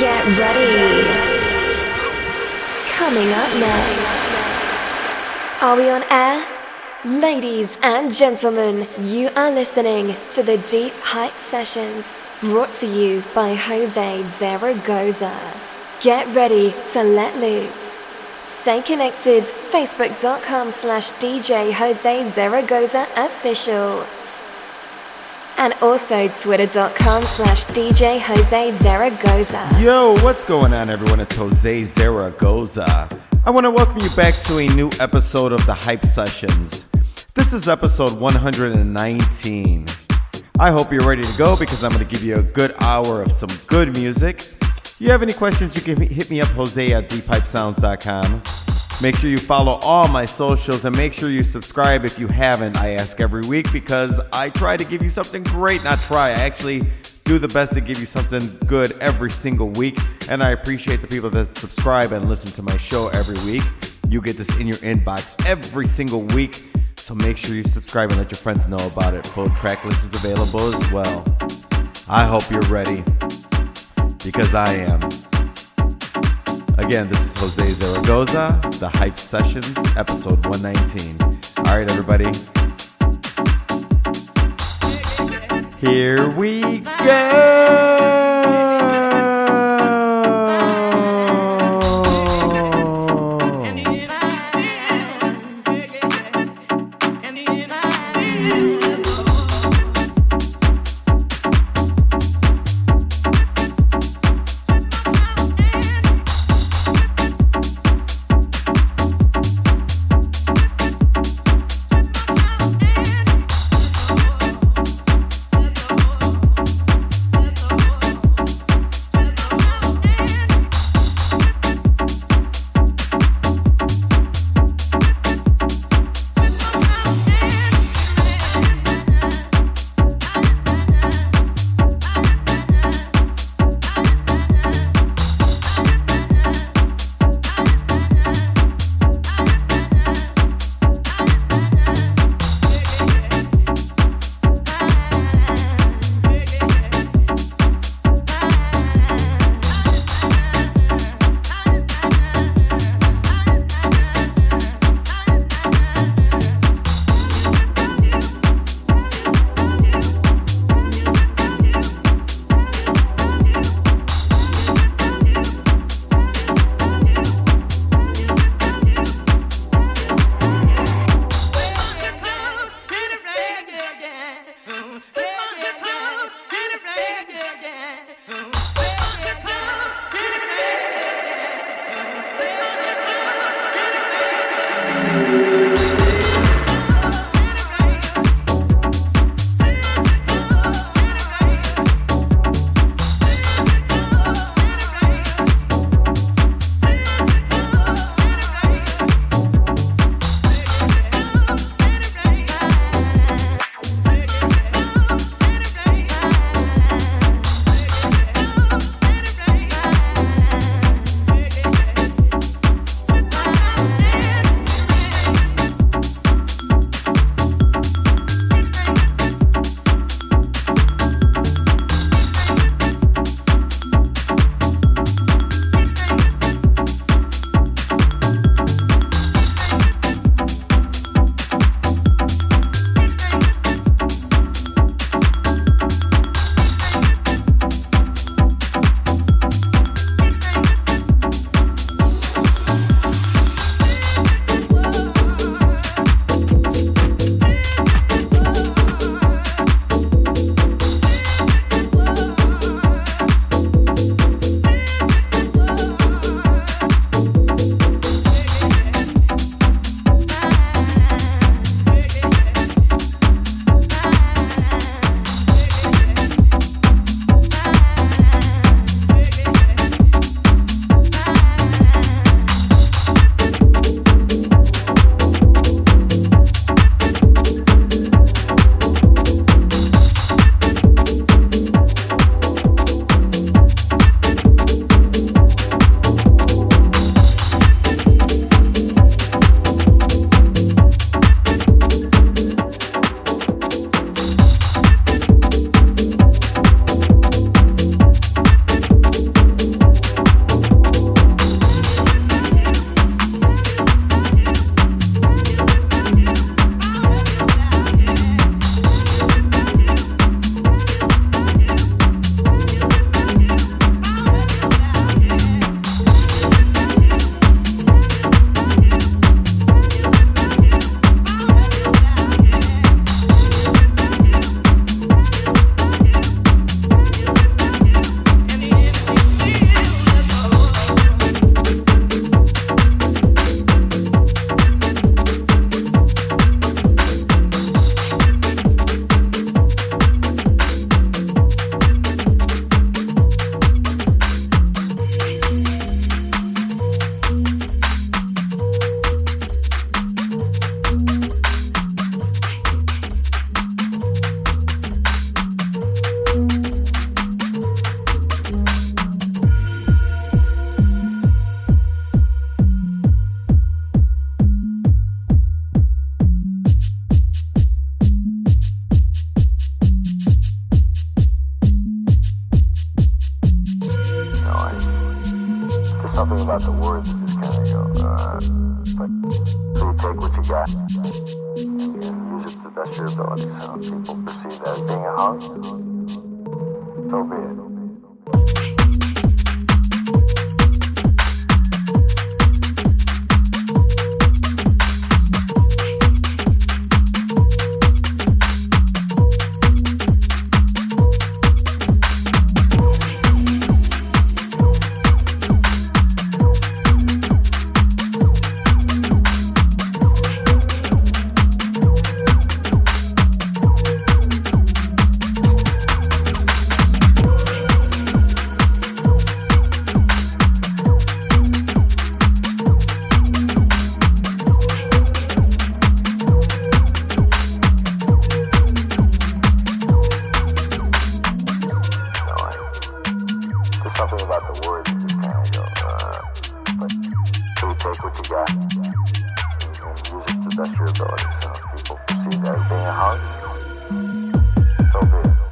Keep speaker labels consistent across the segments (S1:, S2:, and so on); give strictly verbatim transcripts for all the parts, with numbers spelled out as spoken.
S1: Get ready. Coming up next. Are we on air? Ladies and gentlemen, you are listening to the Deep Hype Sessions, brought to you by Jose Zaragoza. Get ready to let loose. Stay connected, facebook.com slash DJ Jose Zaragoza official. And also twitter.com slash DJ Jose Zaragoza.
S2: Yo, what's going on, everyone? It's Jose Zaragoza. I want to welcome you back to a new episode of the Hype Sessions. This is episode one hundred nineteen. I hope you're ready to go because I'm going to give you a good hour of some good music. If you have any questions, you can hit me up, Jose at deep hype sounds dot com. Make sure you follow all my socials and make sure you subscribe if you haven't. I ask every week because I try to give you something great. Not try, I actually do the best to give you something good every single week. And I appreciate the people that subscribe and listen to my show every week. You get this in your inbox every single week. So make sure you subscribe and let your friends know about it. Full track list is available as well. I hope you're ready because I am. Again, this is Jose Zaragoza, The Hype Sessions, episode one nineteen. All right, everybody. Here we go.
S3: There's something about the words that just kind of go, uh, but so you take what you got and, and use it to the best of your ability. So if people perceive that as being a hug, so be it. Something about the words that just kind of go, uh, but so you take what you got and, and use it to the best of your ability. So if people perceive that as being a hug, so be it.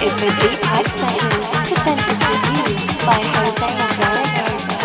S1: is the Deep Hype Sessions, presented to you by Jose Zaragoza.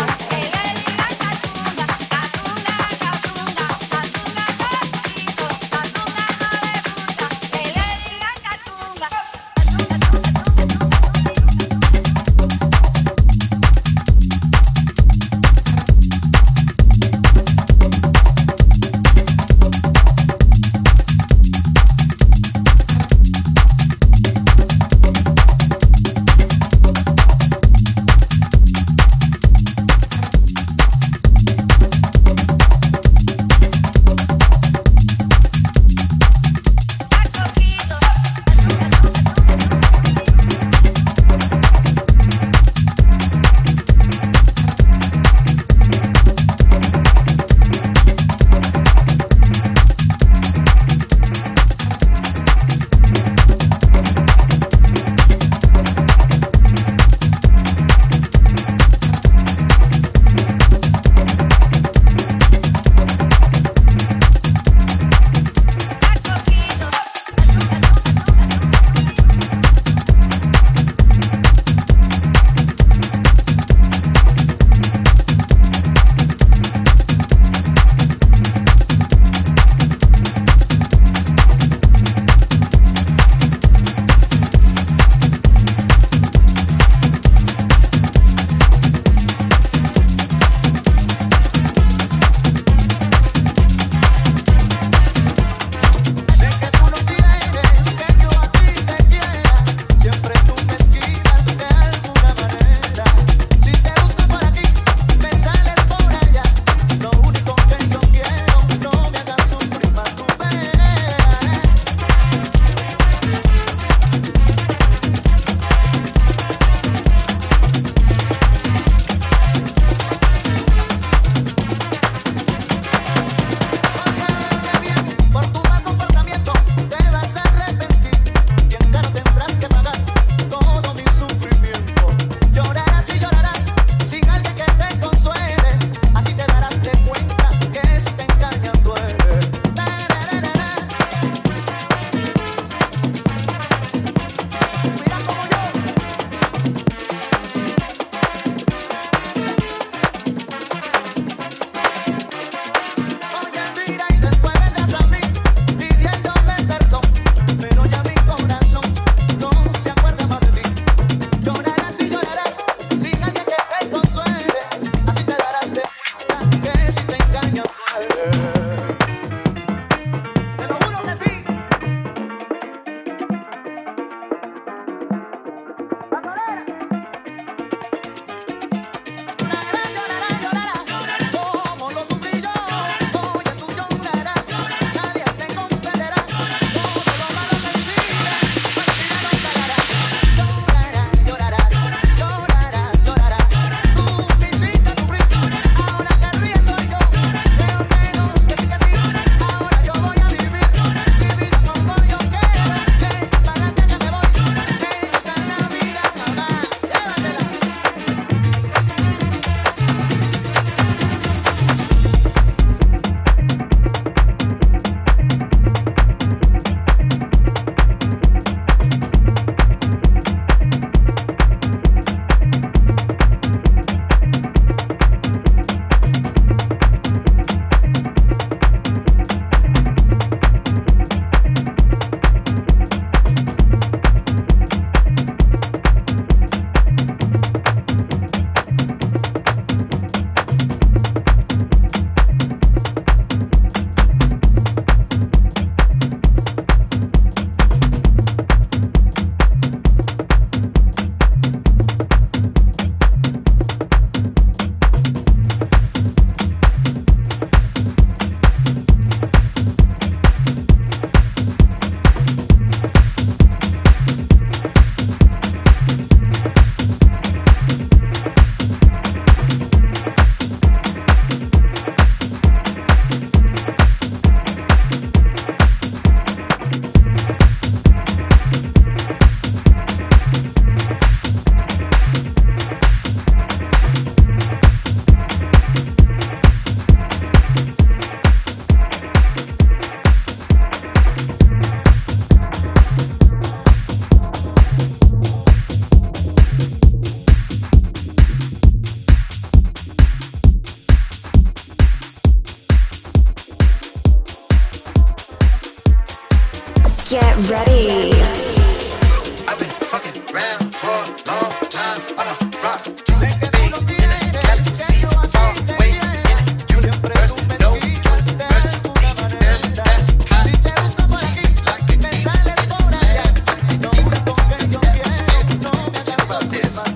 S1: Get ready.
S4: I've been fucking around for a long time. On a rock through space in a galaxy far away in a universe. No university, barely pass high school. Cheap like a geek in a lab. Atmosphere. Check about this. Um,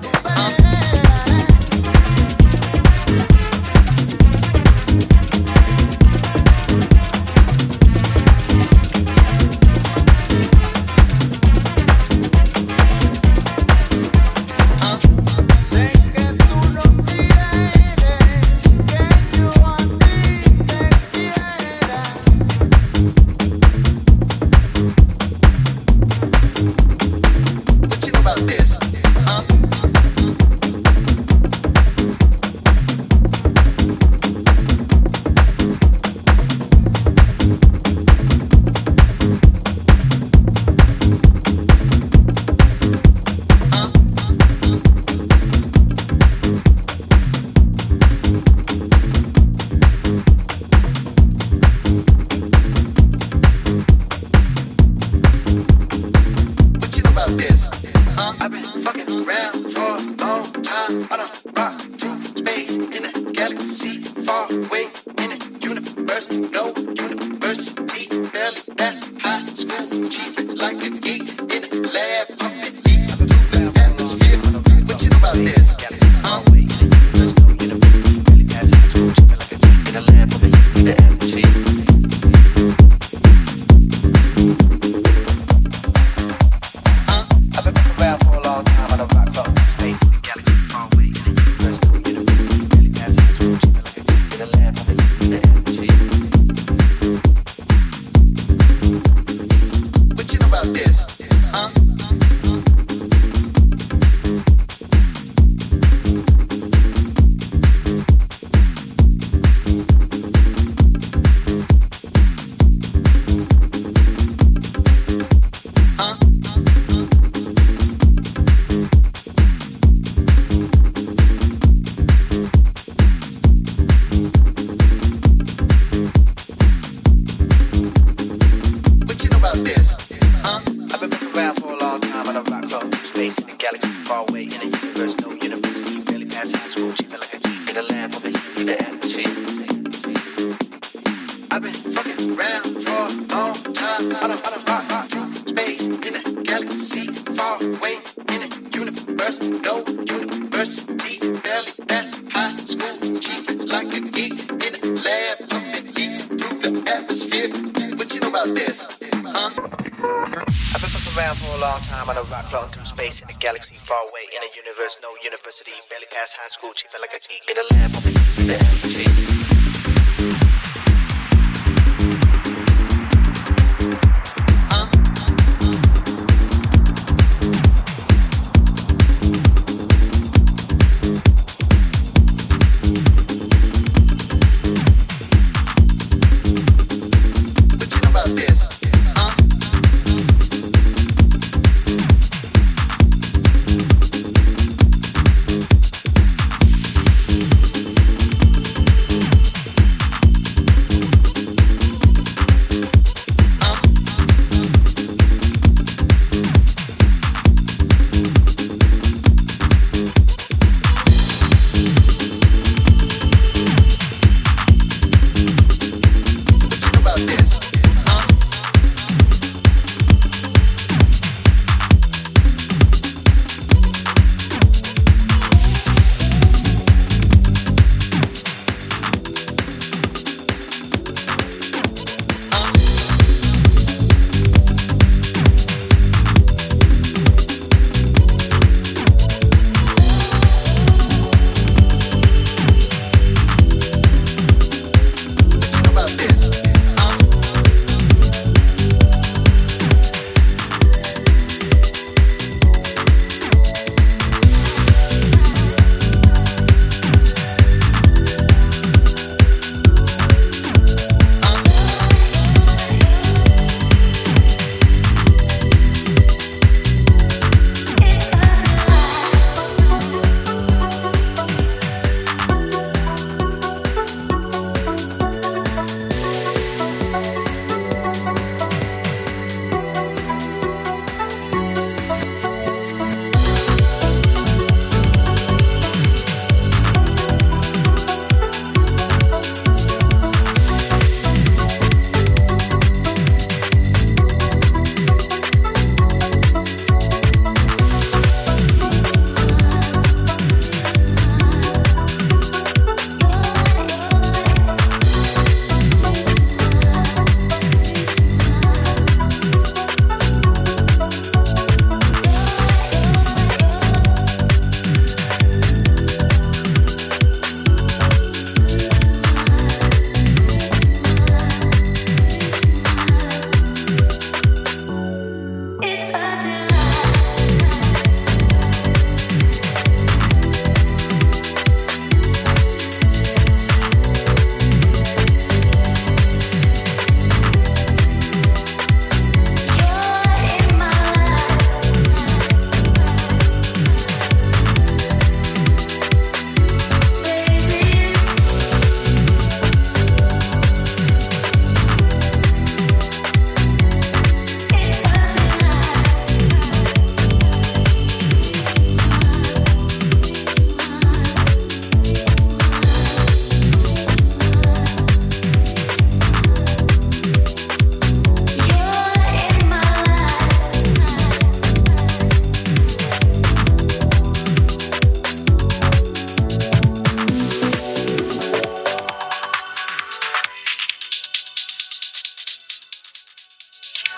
S4: high school, cheaping like a geek in a lab, in the atmosphere.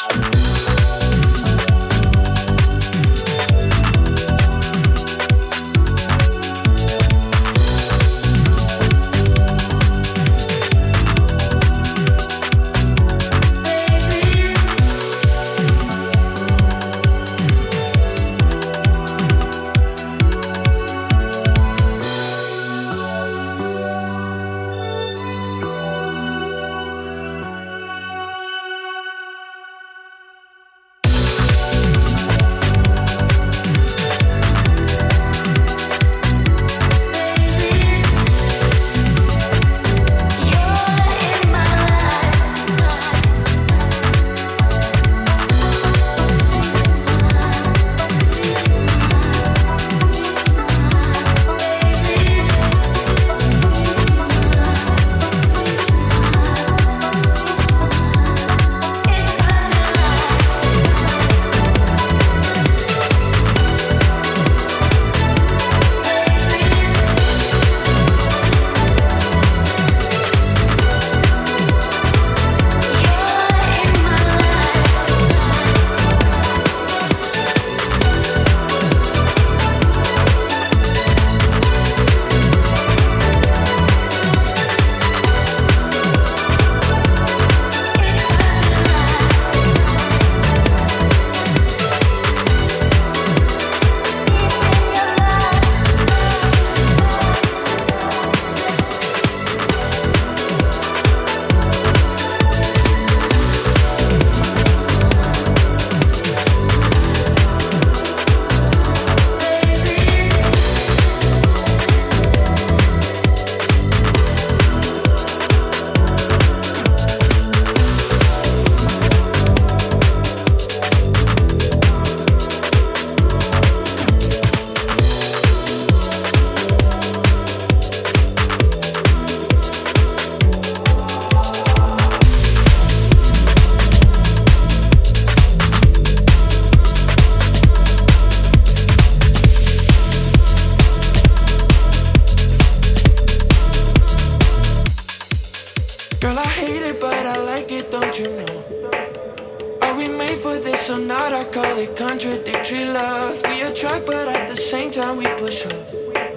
S5: contradictory love. We attract, but at the same time we push off.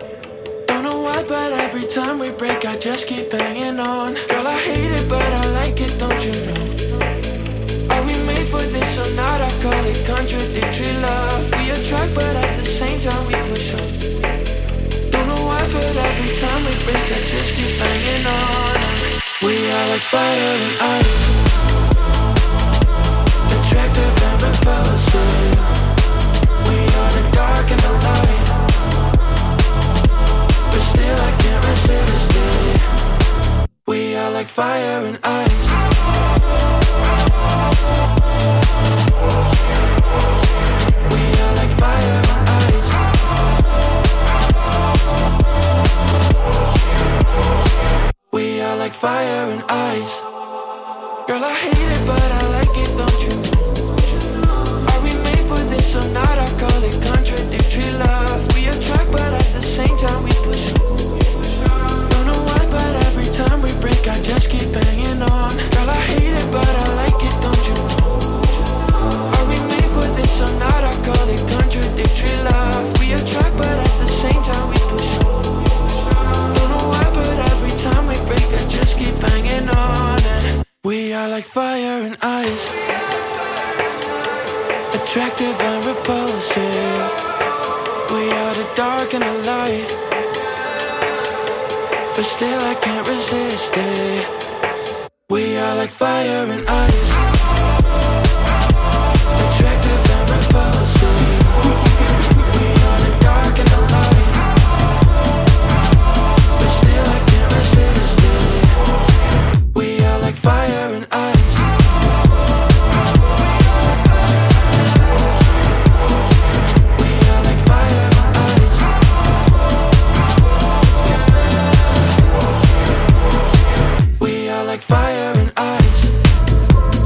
S5: Don't know why, but every time we break, I just keep hanging on. Girl, I hate it, but I like it, don't you know? Are we made for this or not? I call it contradictory love. We attract, but at the same time we push off. Don't know why, but every time we break, I just keep hanging on. We are like fire and ice, attractive and repulsive. We are the dark and the light, but still I can't resist it. We are like fire and ice. We are like fire and ice. We are like fire and ice. Girl, I hate it, but I like it, don't you know? Are we made for this or not? I call it contradictory love. We attract, but at the same time we push on. Don't know why, but every time we break, I just keep hanging on. Girl, I hate it, but I like it, don't you know? Are we made for this or not? I call it contradictory love. We attract, but at the same time we push on. Don't know why, but every time we break, I just keep hanging on. And we are like fire and ice, attractive and repulsive. We are the dark and the light, but still I can't resist it. We are like fire and ice, attractive and repulsive. We are the dark and the light, but still I can't resist it. We are like fire and ice. Like fire and ice.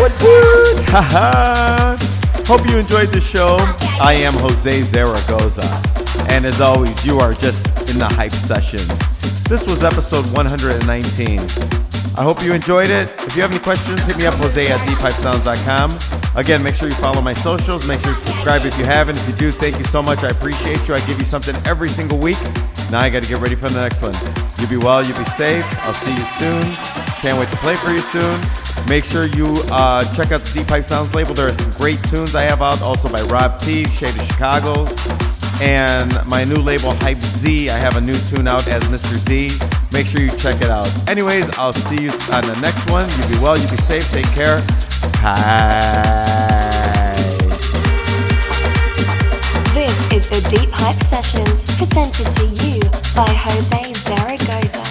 S2: Woot woot! Haha! Hope you enjoyed the show. I am Jose Zaragoza. And as always, you are just in the Hype Sessions. This was episode one hundred nineteen. I hope you enjoyed it. If you have any questions, hit me up, Jose at deep hype sounds dot com. Again, make sure you follow my socials. Make sure to subscribe if you haven't. If you do, thank you so much. I appreciate you. I give you something every single week. Now I got to get ready for the next one. You be well, you be safe. I'll see you soon. Can't wait to play for you soon. Make sure you uh, check out the Deep Hype Sounds label. There are some great tunes I have out, also by Rob T, Shade of Chicago. And my new label, Hype Z, I have a new tune out as Mister Z. Make sure you check it out. Anyways, I'll see you on the next one. You be well, you be safe, take care. Peace.
S1: This is the Deep Hype Sessions, presented to you by Jose Zaragoza.